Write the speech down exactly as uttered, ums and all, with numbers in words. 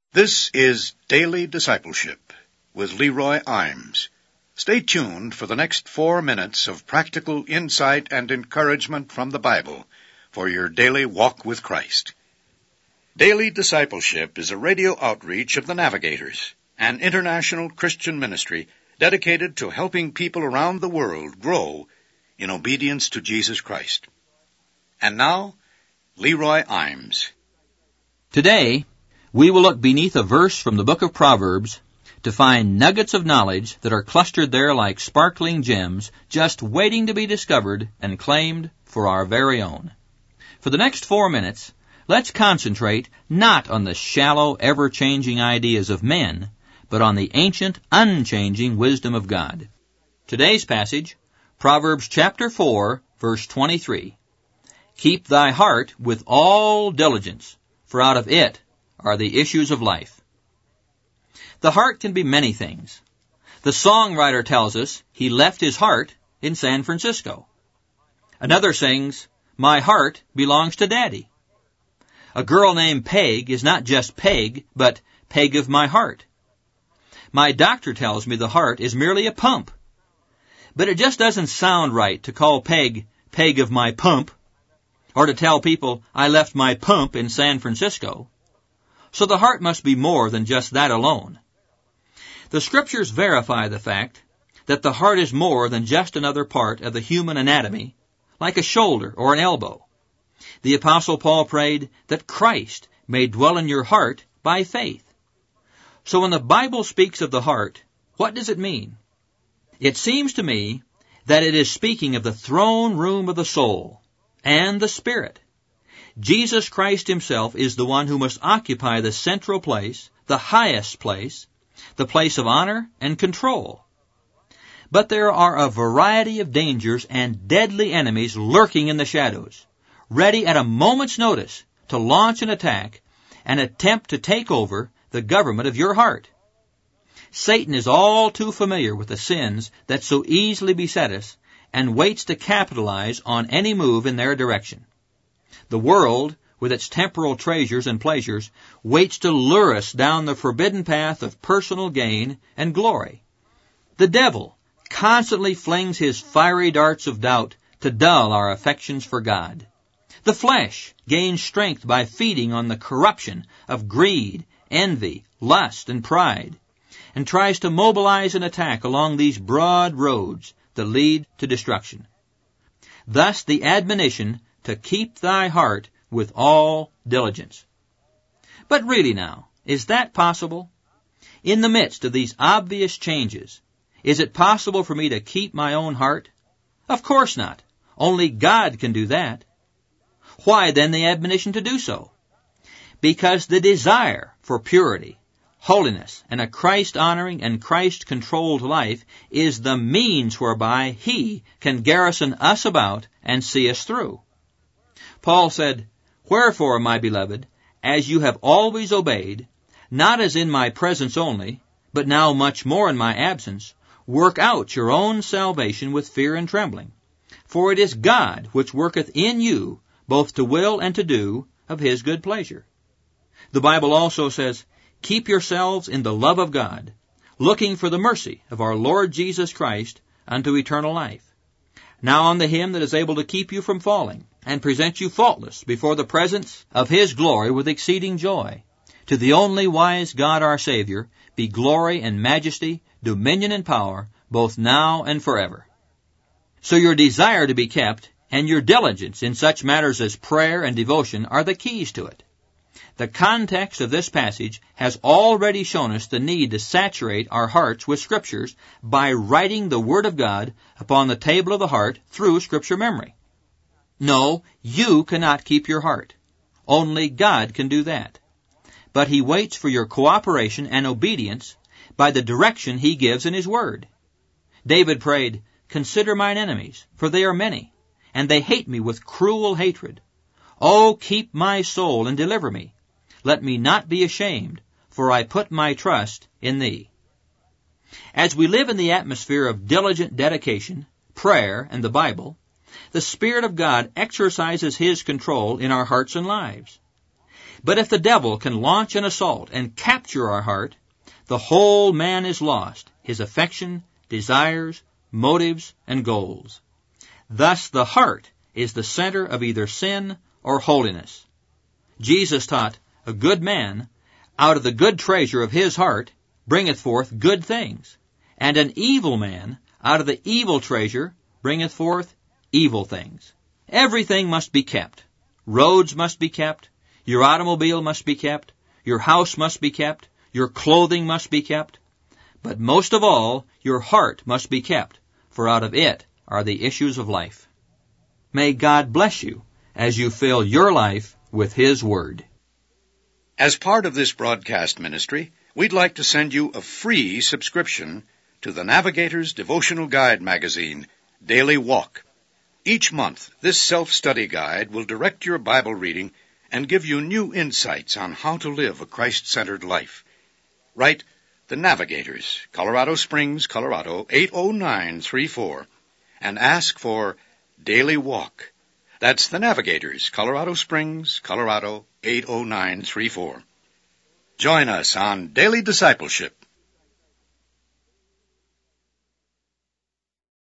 This is Daily Discipleship with Leroy Imes. Stay tuned for the next four minutes of practical insight and encouragement from the Bible for your daily walk with Christ. Daily Discipleship is a radio outreach of the Navigators, an international Christian ministry dedicated to helping people around the world grow in obedience to Jesus Christ. And now, Leroy Imes. Today, we will look beneath a verse from the book of Proverbs to find nuggets of knowledge that are clustered there like sparkling gems, just waiting to be discovered and claimed for our very own. For the next four minutes, let's concentrate not on the shallow, ever-changing ideas of men, but on the ancient, unchanging wisdom of God. Today's passage, Proverbs chapter four, verse twenty-three. Keep thy heart with all diligence, for out of it are the issues of life. The heart can be many things. The songwriter tells us he left his heart in San Francisco. Another sings, "My heart belongs to Daddy." A girl named Peg is not just Peg, but Peg of my heart. My doctor tells me the heart is merely a pump. But it just doesn't sound right to call Peg Peg of my pump, or to tell people I left my pump in San Francisco. So the heart must be more than just that alone. The Scriptures verify the fact that the heart is more than just another part of the human anatomy, like a shoulder or an elbow. The Apostle Paul prayed that Christ may dwell in your heart by faith. So when the Bible speaks of the heart, what does it mean? It seems to me that it is speaking of the throne room of the soul and the spirit. Jesus Christ himself is the one who must occupy the central place, the highest place, the place of honor and control. But there are a variety of dangers and deadly enemies lurking in the shadows, ready at a moment's notice to launch an attack and attempt to take over the government of your heart. Satan is all too familiar with the sins that so easily beset us and waits to capitalize on any move in their direction. The world, with its temporal treasures and pleasures, waits to lure us down the forbidden path of personal gain and glory. The devil constantly flings his fiery darts of doubt to dull our affections for God. The flesh gains strength by feeding on the corruption of greed, envy, lust, and pride, and tries to mobilize an attack along these broad roads that lead to destruction. Thus the admonition to keep thy heart with all diligence. But really now, is that possible? In the midst of these obvious changes, is it possible for me to keep my own heart? Of course not. Only God can do that. Why then the admonition to do so? Because the desire for purity, holiness, and a Christ-honoring and Christ-controlled life is the means whereby He can garrison us about and see us through. Paul said, "Wherefore, my beloved, as you have always obeyed, not as in my presence only, but now much more in my absence, work out your own salvation with fear and trembling. For it is God which worketh in you both to will and to do of His good pleasure." The Bible also says, "Keep yourselves in the love of God, looking for the mercy of our Lord Jesus Christ unto eternal life. Now unto Him that is able to keep you from falling, and present you faultless before the presence of His glory with exceeding joy. To the only wise God our Savior be glory and majesty, dominion and power, both now and forever." So your desire to be kept and your diligence in such matters as prayer and devotion are the keys to it. The context of this passage has already shown us the need to saturate our hearts with Scriptures by writing the Word of God upon the table of the heart through Scripture memory. No, you cannot keep your heart. Only God can do that. But He waits for your cooperation and obedience by the direction He gives in His Word. David prayed, "Consider mine enemies, for they are many, and they hate me with cruel hatred. O keep my soul and deliver me. Let me not be ashamed, for I put my trust in Thee." As we live in the atmosphere of diligent dedication, prayer, and the Bible, the Spirit of God exercises His control in our hearts and lives. But if the devil can launch an assault and capture our heart, the whole man is lost, his affection, desires, motives, and goals. Thus the heart is the center of either sin or holiness. Jesus taught, a good man, out of the good treasure of his heart, bringeth forth good things, and an evil man, out of the evil treasure, bringeth forth evil things. Everything must be kept. Roads must be kept. Your automobile must be kept. Your house must be kept. Your clothing must be kept. But most of all, your heart must be kept, for out of it are the issues of life. May God bless you as you fill your life with His Word. As part of this broadcast ministry, we'd like to send you a free subscription to the Navigator's Devotional Guide magazine, Daily Walk. Each month, this self-study guide will direct your Bible reading and give you new insights on how to live a Christ-centered life. Write The Navigators, Colorado Springs, Colorado, eight oh nine three four, and ask for Daily Walk. That's The Navigators, Colorado Springs, Colorado, eight oh nine three four. Join us on Daily Discipleship